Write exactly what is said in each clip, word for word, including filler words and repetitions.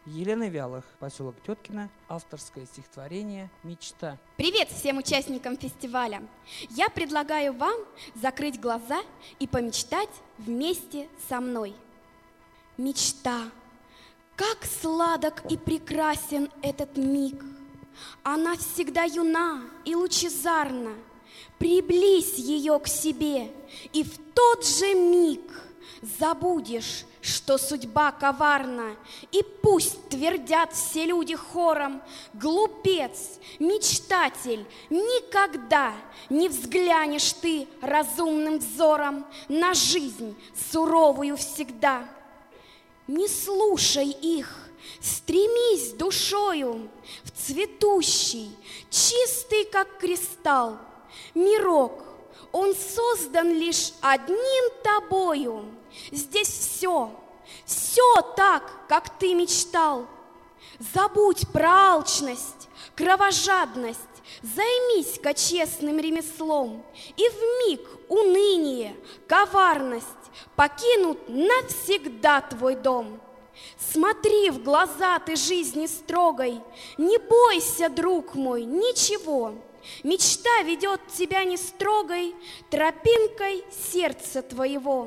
Елена Вялых, поселок Теткино, авторское стихотворение «Мечта». Привет всем участникам фестиваля! Я предлагаю вам закрыть глаза и помечтать вместе со мной. Мечта. Как сладок и прекрасен этот миг! Она всегда юна и лучезарна. Приблизь ее к себе, и в тот же миг забудешь, что судьба коварна, и пусть твердят все люди хором: глупец, мечтатель, никогда не взглянешь ты разумным взором на жизнь суровую всегда. Не слушай их, стремись душою в цветущий, чистый, как кристалл, мирок. Он создан лишь одним тобою. Здесь все, все так, как ты мечтал. Забудь про алчность, кровожадность, займись-ка честным ремеслом, и вмиг уныние, коварность покинут навсегда твой дом. Смотри в глаза ты жизни строгой, не бойся, друг мой, ничего. Мечта ведет тебя не строгой тропинкой сердца твоего.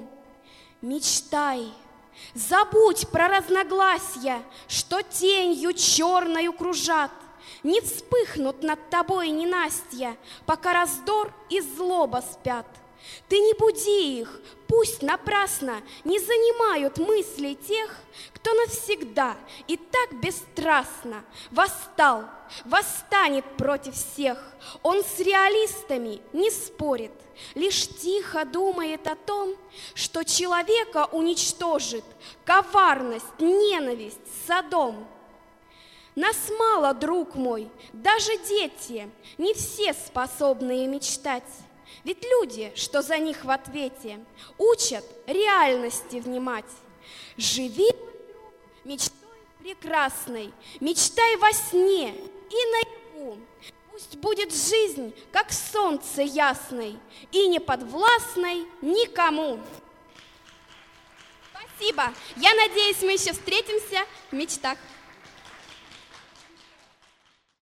Мечтай, забудь про разногласия, что тенью черною кружат. Не вспыхнут над тобой ненастья, пока раздор и злоба спят. Ты не буди их, пусть напрасно не занимают мысли тех, кто навсегда и так бесстрастно восстал, восстанет против всех. Он с реалистами не спорит, лишь тихо думает о том, что человека уничтожит коварность, ненависть, Содом. Нас мало, друг мой, даже дети, не все способные мечтать. Ведь люди, что за них в ответе, учат реальности внимать. Живи мечтой прекрасной, мечтай во сне и наяву. Пусть будет жизнь, как солнце ясной, и не подвластной никому. Спасибо. Я надеюсь, мы еще встретимся в мечтах.